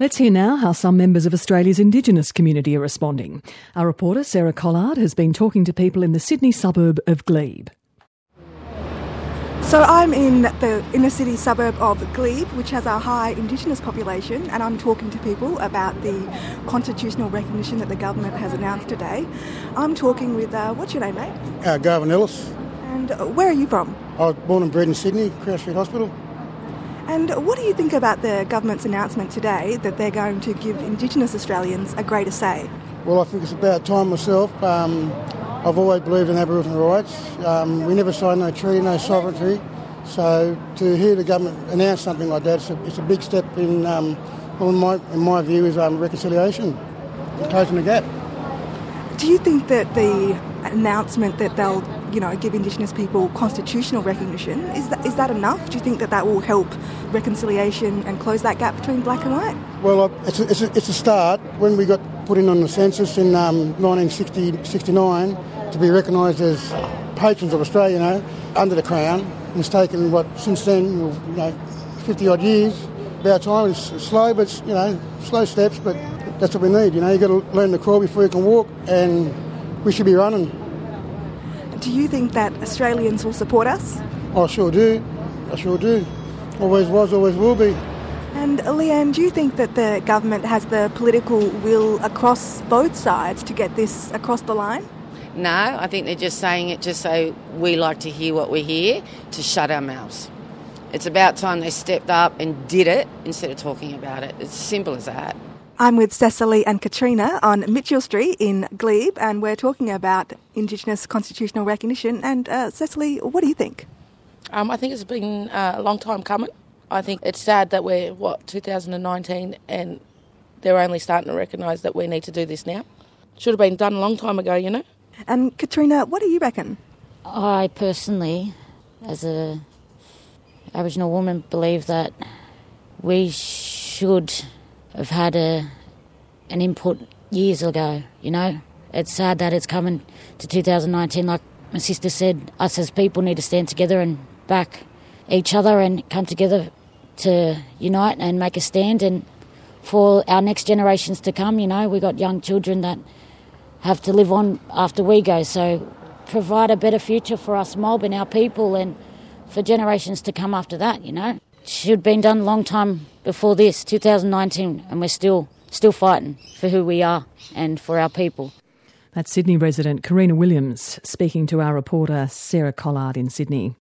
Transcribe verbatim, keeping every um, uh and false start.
Let's hear now how some members of Australia's Indigenous community are responding. Our reporter Sarah Collard has been talking to people in the Sydney suburb of Glebe. So I'm in the inner city suburb of Glebe, which has a high Indigenous population, and I'm talking to people about the constitutional recognition that the government has announced today. I'm talking with, uh, what's your name, mate? Uh, Garvin Ellis. And uh, where are you from? I was born and bred in Sydney, Crown Street Hospital. And what do you think about the government's announcement today that they're going to give Indigenous Australians a greater say? Well, I think it's about time myself. Um, I've always believed in Aboriginal rights. Um, we never signed no treaty, no sovereignty. So to hear the government announce something like that, it's a, it's a big step in, um, well, in my, in my view, is um, reconciliation, closing the gap. Do you think that the announcement that they'll, you know, give Indigenous people constitutional recognition, is that, is that enough? Do you think that that will help reconciliation and close that gap between black and white? Well, it's a, it's a, it's a start. When we got put in on the census in um, nineteen sixty-nine to be recognised as patrons of Australia, you know, under the Crown, and it's taken, what, since then, you know, fifty odd years. About time. It's slow, but, it's, you know, slow steps, but that's what we need. You know, you've got to learn to crawl before you can walk, and we should be running. Do you think that Australians will support us? I sure do. I sure do. Always was, always will be. And Leanne, do you think that the government has the political will across both sides to get this across the line? No, I think they're just saying it just so we like to hear what we hear, to shut our mouths. It's about time they stepped up and did it instead of talking about it. It's simple as that. I'm with Cecily and Katrina on Mitchell Street in Glebe, and we're talking about Indigenous constitutional recognition. And uh, Cecily, what do you think? Um, I think it's been uh, a long time coming. I think it's sad that we're, what, two thousand nineteen, and they're only starting to recognise that we need to do this now. Should have been done a long time ago, you know. And Katrina, what do you reckon? I personally, as a Aboriginal woman, believe that we should have had a an input years ago, you know. It's sad that it's coming to two thousand nineteen. Like my sister said, us as people need to stand together and back each other and come together to unite and make a stand. And for our next generations to come, you know, we got young children that have to live on after we go. So provide a better future for us mob and our people and for generations to come after that, you know. Should have been done a long time before this, two thousand nineteen, and we're still still fighting for who we are and for our people. That's Sydney resident Karina Williams speaking to our reporter Sarah Collard in Sydney.